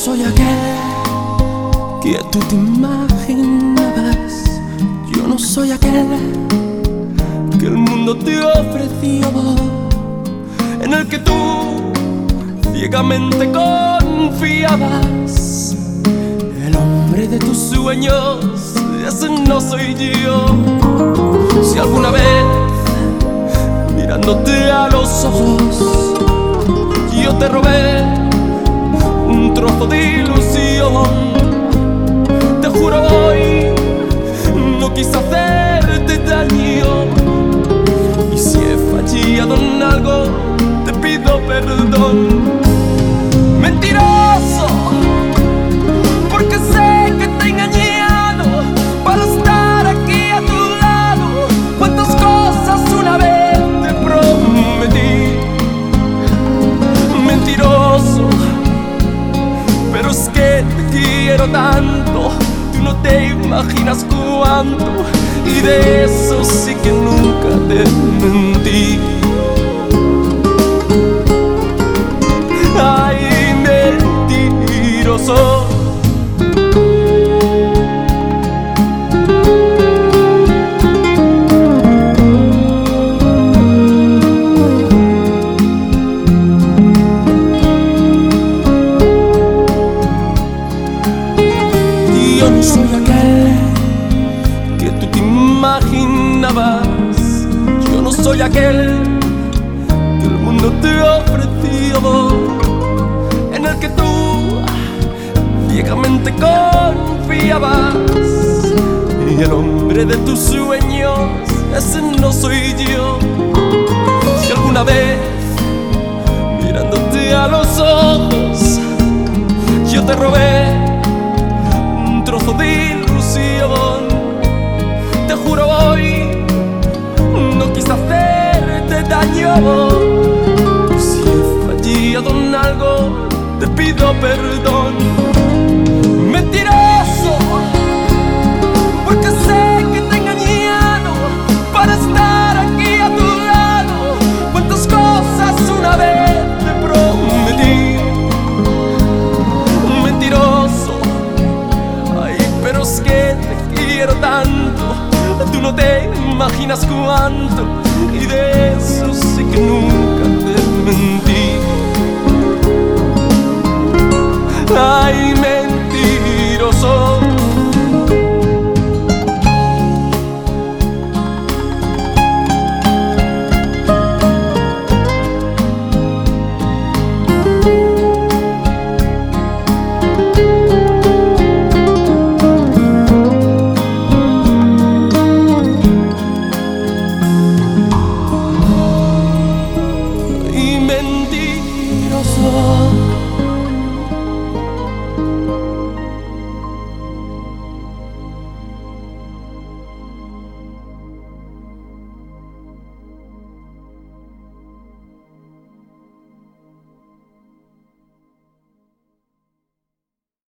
soy aquel que tú te imaginabas. Yo no soy aquel que el mundo te ofreció, en el que tú ciegamente confiabas. El hombre de tus sueños, ese no soy yo. Si alguna vez, mirándote a los ojos, yo te robé un trozo de ilusión, te juro hoy no quise hacerte daño. Y si he fallado en algo, te pido perdón. Mentiroso, porque sé que te he engañado para estar aquí a tu lado. Cuántas cosas una vez te prometí. Mentiroso, pero es que te quiero tanto, tú no te imaginas cuánto, y de eso sí que nunca te mentí. Ay, mentiroso. Yo no soy aquel que tú te imaginabas. Yo no soy aquel que el mundo te ofreció, en el que tú ciegamente confiabas. Y el hombre de tus sueños, ese no soy yo. Si alguna vez, mirándote a los ojos, yo te robé un trozo de ilusión, te juro hoy no quise hacerte daño. Si he fallado en algo, te pido perdón. Mentiroso, porque sé que te he engañado para estar aquí a tu lado. Cuántas cosas una vez te prometí. Mentiroso, ay, pero es que te quiero tanto, tú no te imaginas cuánto, y de eso sí que nunca te mentí.